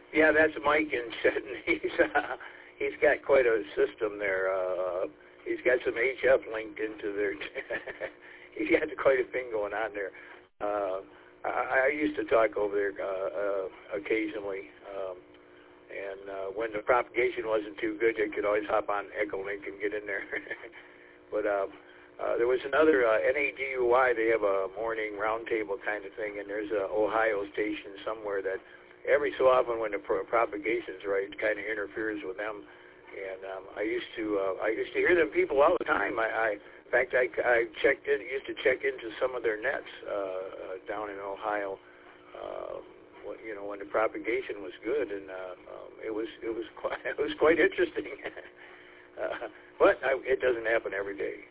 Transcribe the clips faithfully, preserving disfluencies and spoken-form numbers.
Yeah, that's Mike in Shedden. He's uh, he's got quite a system there. Uh, he's got some H F linked into there. He's got quite a thing going on there. Uh, I, I used to talk over there uh, uh, occasionally, um, and uh, when the propagation wasn't too good, you could always hop on Echolink and get in there. But um, uh, there was another uh, N A D U I. They have a morning roundtable kind of thing, and there's a Ohio station somewhere that every so often when the pro- propagation's right, kind of interferes with them. And um, I used to uh, I used to hear them people all the time. I, I in fact I, I checked in used to check into some of their nets uh, uh, down in Ohio. Uh, you know, when the propagation was good, and uh, um, it was it was quite it was quite interesting. uh, but I, it doesn't happen every day.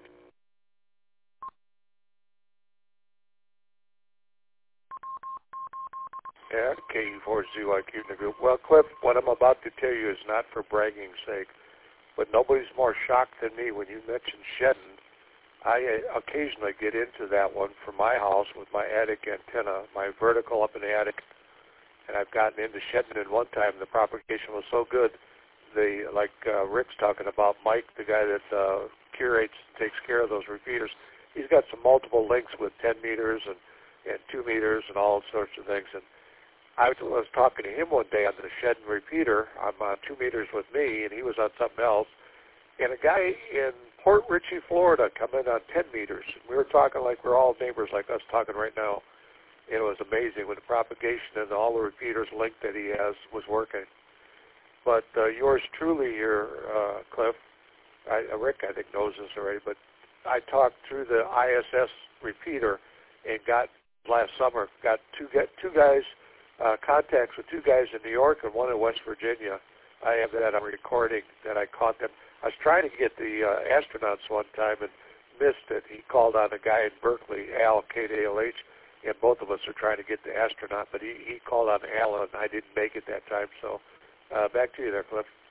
Yeah, K E four Z Y Q in the group. Well, Cliff, what I'm about to tell you is not for bragging's sake, but nobody's more shocked than me when you mention Shedden. I uh, occasionally get into that one for my house with my attic antenna, my vertical up in the attic, and I've gotten into Shedden at one time. The propagation was so good, the like uh, Rick's talking about, Mike, the guy that uh, curates, takes care of those repeaters, he's got some multiple links with ten meters and, and two meters and all sorts of things. And I was talking to him one day on the Shedden repeater. I'm on two meters with me, and he was on something else. And a guy in Port Richey, Florida, come in on ten meters. We were talking like we're all neighbors like us talking right now. And it was amazing when the propagation and all the repeaters linked that he has was working. But uh, yours truly here, uh, Cliff, I, Rick I think knows this already, but I talked through the I S S repeater and got, last summer, got two, get, two guys, Uh, contacts with two guys in New York and one in West Virginia. I have that on recording that I caught them. I was trying to get the uh, astronauts one time and missed it. He called on a guy in Berkeley, Al, K A L H, and both of us are trying to get the astronaut, but he, he called on Al and I didn't make it that time. So uh, back to you there, Cliff.